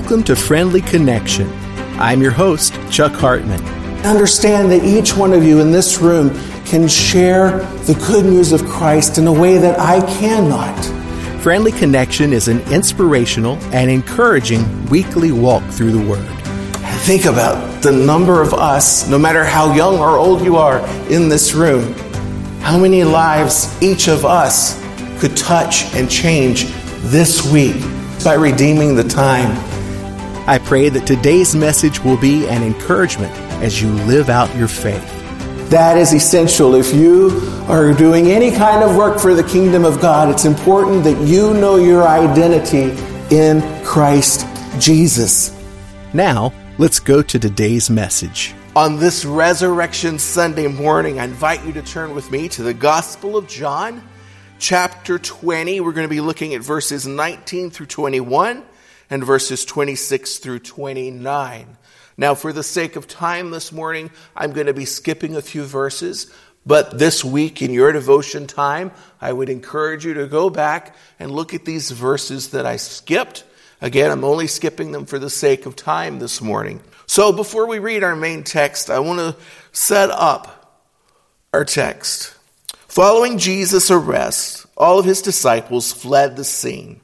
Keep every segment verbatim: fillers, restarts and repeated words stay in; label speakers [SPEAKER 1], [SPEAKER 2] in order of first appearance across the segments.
[SPEAKER 1] Welcome to Friendly Connection. I'm your host, Chuck Hartman.
[SPEAKER 2] Understand that each one of you in this room can share the good news of Christ in a way that I cannot.
[SPEAKER 1] Friendly Connection is an inspirational and encouraging weekly walk through the Word.
[SPEAKER 2] Think about the number of us, no matter how young or old you are in this room, how many lives each of us could touch and change this week by redeeming the time.
[SPEAKER 1] I pray that today's message will be an encouragement as you live out your faith.
[SPEAKER 2] That is essential. If you are doing any kind of work for the kingdom of God, it's important that you know your identity in Christ Jesus.
[SPEAKER 1] Now, let's go to today's message.
[SPEAKER 2] On this Resurrection Sunday morning, I invite you to turn with me to the Gospel of John, chapter twenty. We're going to be looking at verses nineteen through twenty-one and verses twenty-six through twenty-nine. Now, for the sake of time this morning, I'm going to be skipping a few verses, but this week in your devotion time, I would encourage you to go back and look at these verses that I skipped. Again, I'm only skipping them for the sake of time this morning. So before we read our main text, I want to set up our text. Following Jesus' arrest, all of his disciples fled the scene.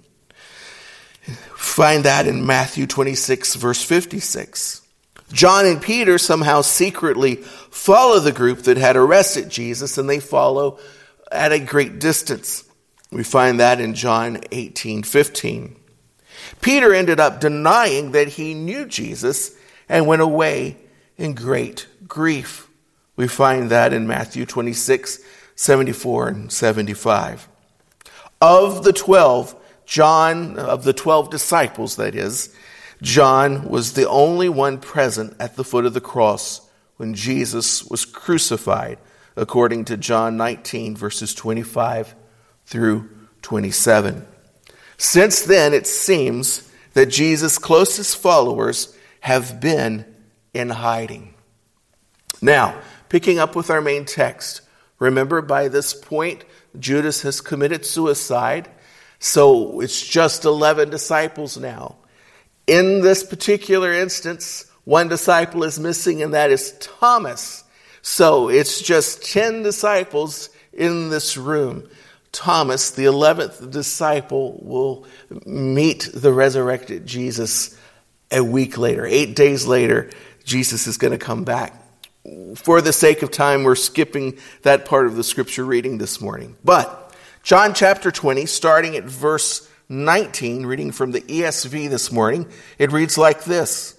[SPEAKER 2] Find that in Matthew twenty-six, verse fifty-six. John and Peter somehow secretly follow the group that had arrested Jesus, and they follow at a great distance. We find that in John eighteen fifteen. Peter ended up denying that he knew Jesus and went away in great grief. We find that in Matthew twenty-six, seventy-four and seventy-five. Of the twelve, John, of the twelve disciples, that is, John was the only one present at the foot of the cross when Jesus was crucified, according to John nineteen, verses twenty-five through twenty-seven. Since then, it seems that Jesus' closest followers have been in hiding. Now, picking up with our main text, remember by this point, Judas has committed suicide, so it's just eleven disciples now. In this particular instance, one disciple is missing, and that is Thomas. So it's just ten disciples in this room. Thomas, the eleventh disciple, will meet the resurrected Jesus a week later. Eight days later, Jesus is going to come back. For the sake of time, we're skipping that part of the scripture reading this morning. But John chapter twenty, starting at verse nineteen, reading from the E S V this morning, it reads like this.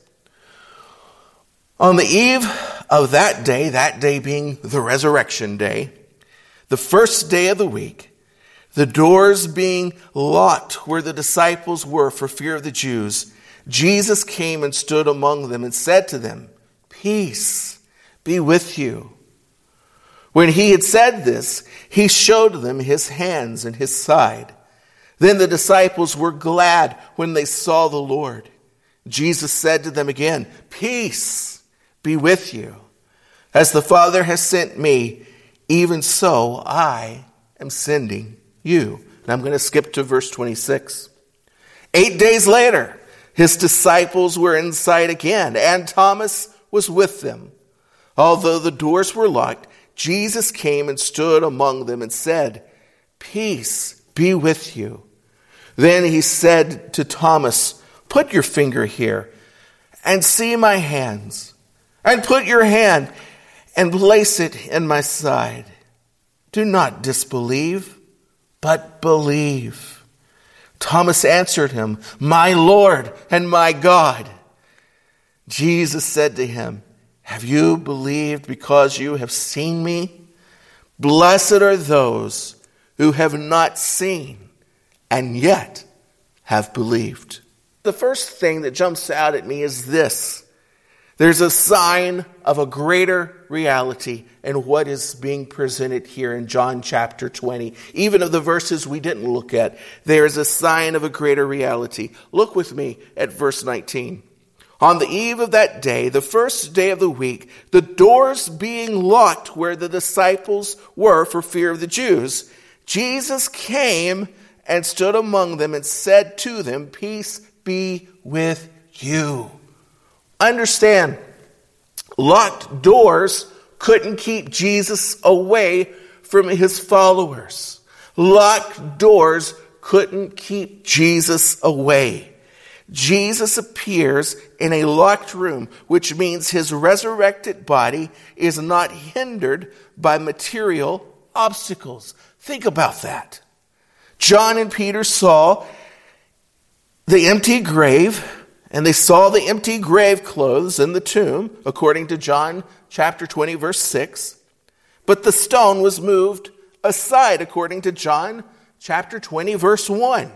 [SPEAKER 2] On the eve of that day, that day being the resurrection day, the first day of the week, the doors being locked where the disciples were for fear of the Jews, Jesus came and stood among them and said to them, "Peace be with you." When he had said this, he showed them his hands and his side. Then the disciples were glad when they saw the Lord. Jesus said to them again, "Peace be with you. As the Father has sent me, even so I am sending you." And I'm going to skip to verse twenty-six. Eight days later, his disciples were in sight again, and Thomas was with them. Although the doors were locked, Jesus came and stood among them and said, "Peace be with you." Then he said to Thomas, "Put your finger here and see my hands, and put your hand and place it in my side. Do not disbelieve, but believe." Thomas answered him, "My Lord and my God." Jesus said to him, "Have you believed because you have seen me? Blessed are those who have not seen and yet have believed." The first thing that jumps out at me is this. There's a sign of a greater reality in what is being presented here in John chapter twenty. Even of the verses we didn't look at, there is a sign of a greater reality. Look with me at verse nineteen. On the eve of that day, the first day of the week, the doors being locked where the disciples were for fear of the Jews, Jesus came and stood among them and said to them, "Peace be with you. Understand, locked doors couldn't keep Jesus away from his followers. Locked doors couldn't keep Jesus away. Jesus appears in a locked room, which means his resurrected body is not hindered by material obstacles. Think about that. John and Peter saw the empty grave, and they saw the empty grave clothes in the tomb, according to John chapter twenty, verse six. But the stone was moved aside, according to John chapter twenty, verse one.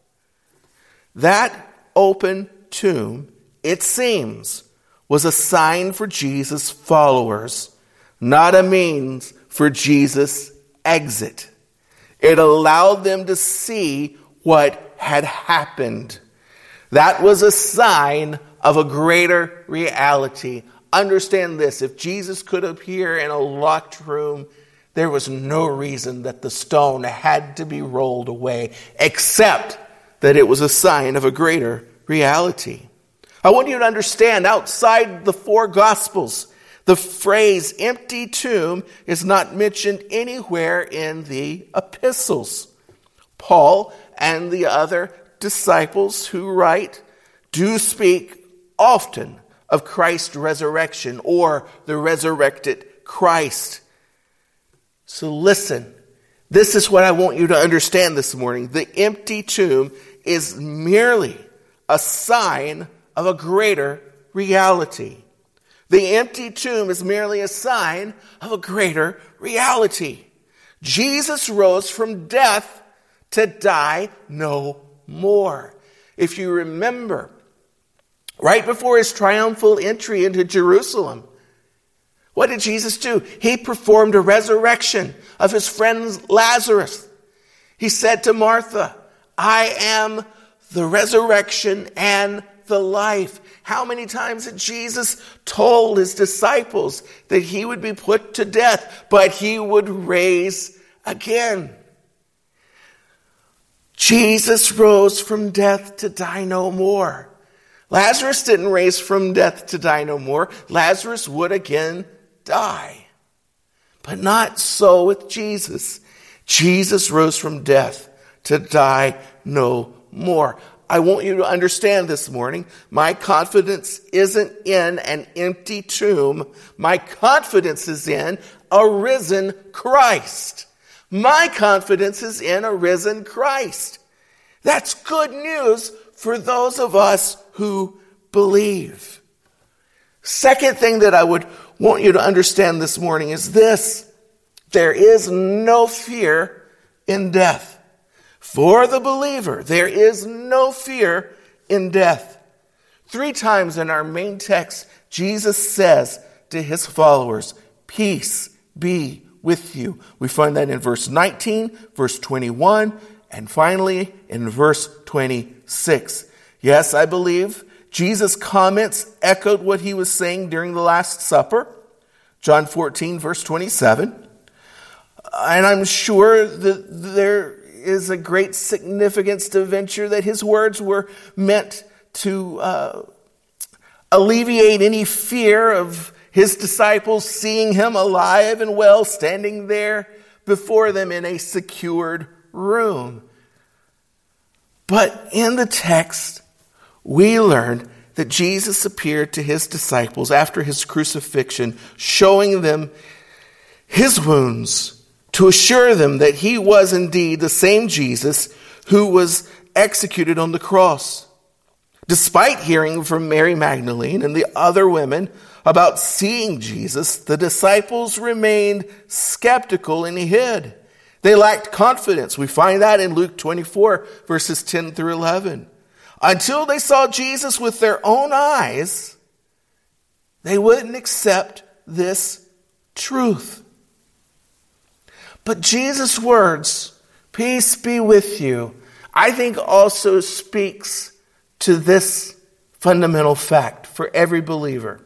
[SPEAKER 2] That open tomb, it seems, was a sign for Jesus' followers, not a means for Jesus' exit. It allowed them to see what had happened. That was a sign of a greater reality. Understand this, if Jesus could appear in a locked room, there was no reason that the stone had to be rolled away, except that it was a sign of a greater reality. I want you to understand, outside the four Gospels, the phrase empty tomb is not mentioned anywhere in the epistles. Paul and the other disciples who write do speak often of Christ's resurrection or the resurrected Christ. So listen, this is what I want you to understand this morning. The empty tomb is merely a sign of a greater reality. The empty tomb is merely a sign of a greater reality. Jesus rose from death to die no more. If you remember, right before his triumphal entry into Jerusalem, what did Jesus do? He performed a resurrection of his friend Lazarus. He said to Martha, I am the resurrection and the life. How many times had Jesus told his disciples that he would be put to death, but he would raise again? Jesus rose from death to die no more. Lazarus didn't raise from death to die no more. Lazarus would again die. But not so with Jesus. Jesus rose from death to die no more. I want you to understand this morning, my confidence isn't in an empty tomb. My confidence is in a risen Christ. My confidence is in a risen Christ. That's good news for those of us who believe. Second thing that I would want you to understand this morning is this. There is no fear in death. For the believer, there is no fear in death. Three times in our main text, Jesus says to his followers, peace be with you. We find that in verse nineteen, verse twenty-one, and finally in verse twenty-six. Yes, I believe Jesus' comments echoed what he was saying during the Last Supper. John fourteen, verse twenty-seven. And I'm sure that there is a great significance to venture that his words were meant to uh, alleviate any fear of his disciples seeing him alive and well standing there before them in a secured room. But in the text, we learn that Jesus appeared to his disciples after his crucifixion, showing them his wounds, to assure them that he was indeed the same Jesus who was executed on the cross. Despite hearing from Mary Magdalene and the other women about seeing Jesus, the disciples remained skeptical and hid. They lacked confidence. We find that in Luke twenty-four, verses ten through eleven. Until they saw Jesus with their own eyes, they wouldn't accept this truth. But Jesus' words, peace be with you, I think also speaks to this fundamental fact for every believer.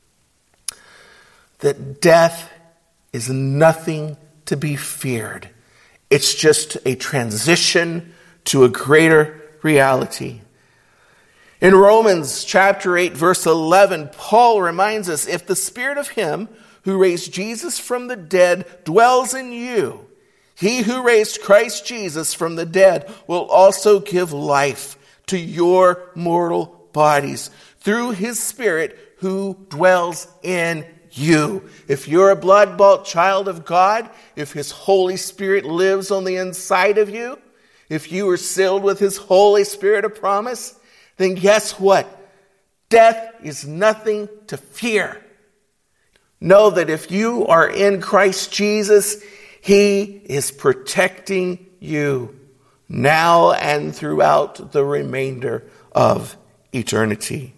[SPEAKER 2] That death is nothing to be feared. It's just a transition to a greater reality. In Romans chapter eight, verse eleven, Paul reminds us, if the spirit of him who raised Jesus from the dead dwells in you, he who raised Christ Jesus from the dead will also give life to your mortal bodies through his Spirit who dwells in you. If you're a blood-bought child of God, if his Holy Spirit lives on the inside of you, if you are sealed with his Holy Spirit of promise, then guess what? Death is nothing to fear. Know that if you are in Christ Jesus, he is protecting you now and throughout the remainder of eternity.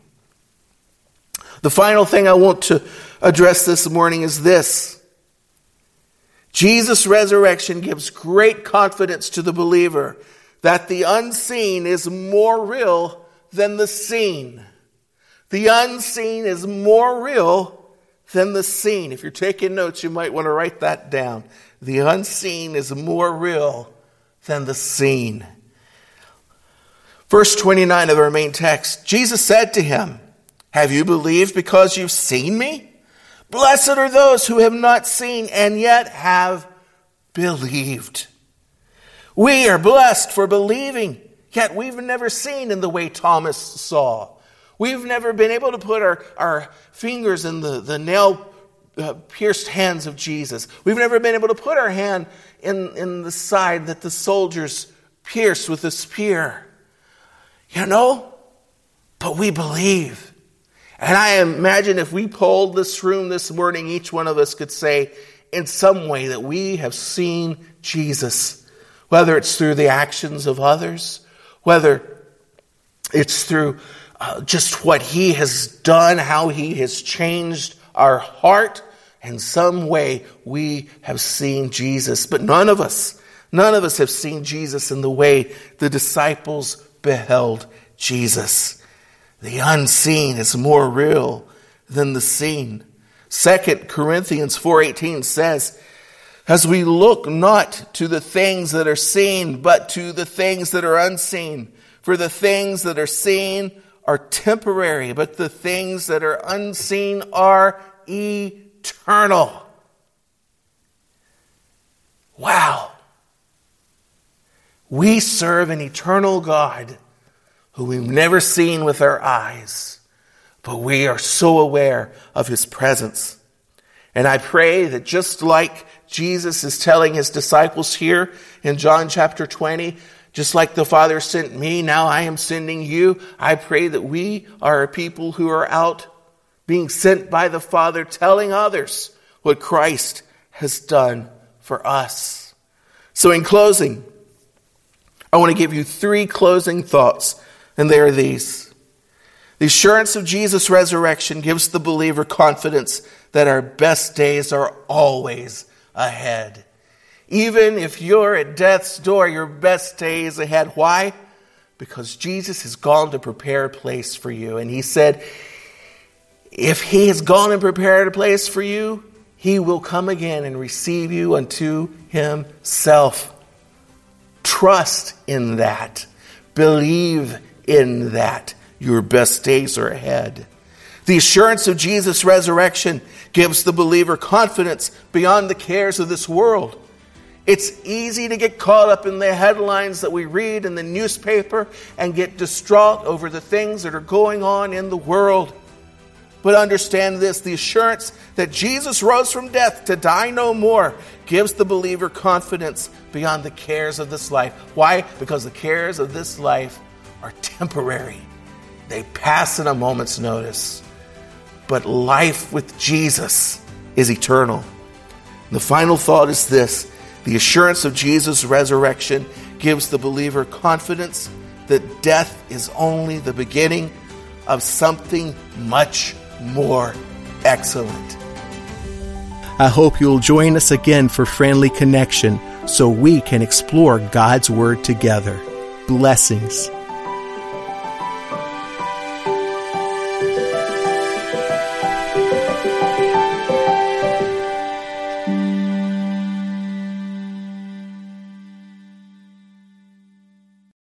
[SPEAKER 2] The final thing I want to address this morning is this. Jesus' resurrection gives great confidence to the believer that the unseen is more real than the seen. The unseen is more real than the seen. If you're taking notes, you might want to write that down. The unseen is more real than the seen. Verse twenty-nine of our main text, Jesus said to him, have you believed because you've seen me? Blessed are those who have not seen and yet have believed. We are blessed for believing, yet we've never seen in the way Thomas saw. We've never been able to put our, our fingers in the, the nail-pierced uh, hands of Jesus. We've never been able to put our hand in, in the side that the soldiers pierced with a spear. You know, but we believe. And I imagine if we polled this room this morning, each one of us could say in some way that we have seen Jesus. Whether it's through the actions of others, whether it's through uh, just what he has done, how he has changed our heart. In some way we have seen Jesus. But none of us, none of us have seen Jesus in the way the disciples beheld Jesus. The unseen is more real than the seen. Second Corinthians four eighteen says, as we look not to the things that are seen, but to the things that are unseen. For the things that are seen are temporary, but the things that are unseen are eternal. Wow. We serve an eternal God who we've never seen with our eyes, but we are so aware of his presence. And I pray that just like Jesus is telling his disciples here in John chapter twenty, just like the Father sent me, now I am sending you. I pray that we are a people who are out being sent by the Father, telling others what Christ has done for us. So in closing, I want to give you three closing thoughts. And they are these. The assurance of Jesus' resurrection gives the believer confidence that our best days are always ahead. Even if you're at death's door, your best day is ahead. Why? Because Jesus has gone to prepare a place for you. And he said, if he has gone and prepared a place for you, he will come again and receive you unto himself. Trust in that. Believe in that. Your best days are ahead. The assurance of Jesus' resurrection gives the believer confidence beyond the cares of this world. It's easy to get caught up in the headlines that we read in the newspaper and get distraught over the things that are going on in the world. But understand this, the assurance that Jesus rose from death to die no more gives the believer confidence beyond the cares of this life. Why? Because the cares of this life are temporary. They pass in a moment's notice. But life with Jesus is eternal. The final thought is this. The assurance of Jesus' resurrection gives the believer confidence that death is only the beginning of something much more excellent.
[SPEAKER 1] I hope you'll join us again for Friendly Connection so we can explore God's Word together. Blessings.